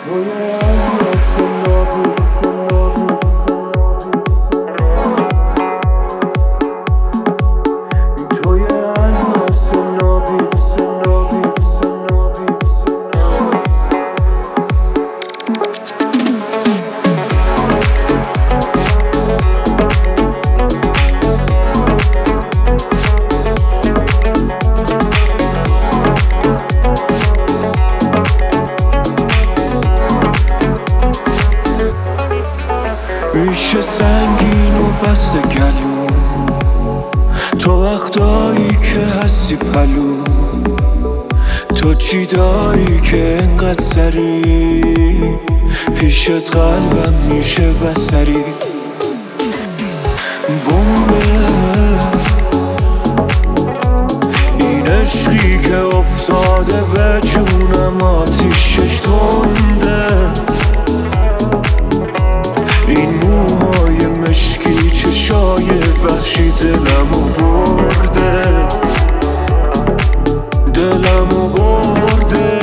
ریشه سنگین و بسته گلو، تو وقتایی که هستی پلو، تو چی داری که انقدر سری پیشت قلبم میشه بسری. بومه این عشقی که افتاده به جونم، آتیشش تنده، این موهای مشکی چشای وحشی دلمو برده، دلمو برده.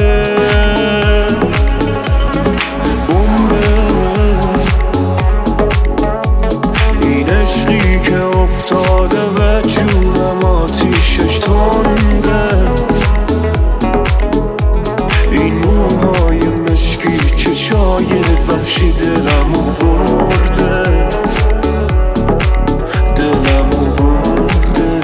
بومه این عشقی که افتاده به جونم، آتیشش تنده، این موهای مشکی چشای وحشی دلمو برده، دلمو برده.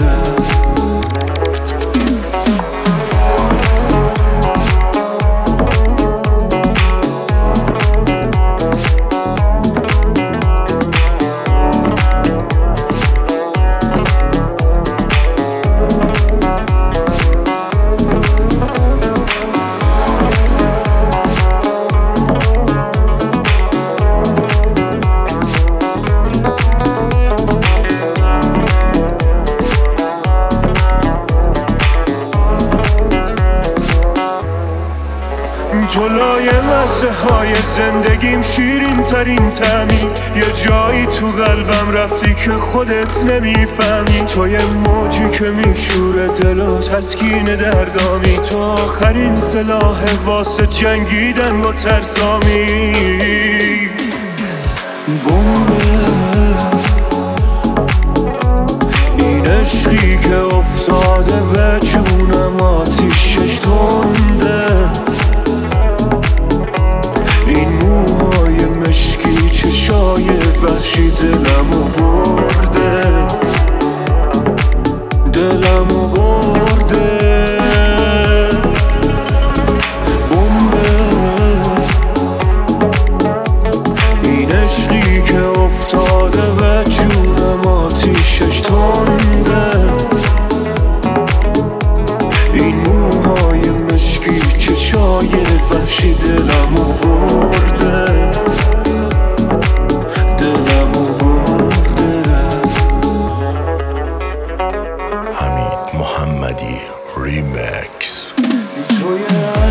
تو لایه مزه های زندگیم، شیرین ترین تعمی، یه جایی تو قلبم رفتی که خودت نمیفهمی. تو یه موجی که میشوره دل و تسکین دردامی، تو آخرین سلاح واسه جنگیدن با ترسامی. بومه این عشقی که افتاده به جونم، آتیشش تنده، این موهای مشکی چشای وحشی دلمو برده، دلمو برده. بومه این عشقی که افتاده به جونم، آتیشش تنده، این موهای مشکی چشای وحشی دلمو برده، دلمو برده. حمید محمدی ریمکس. توی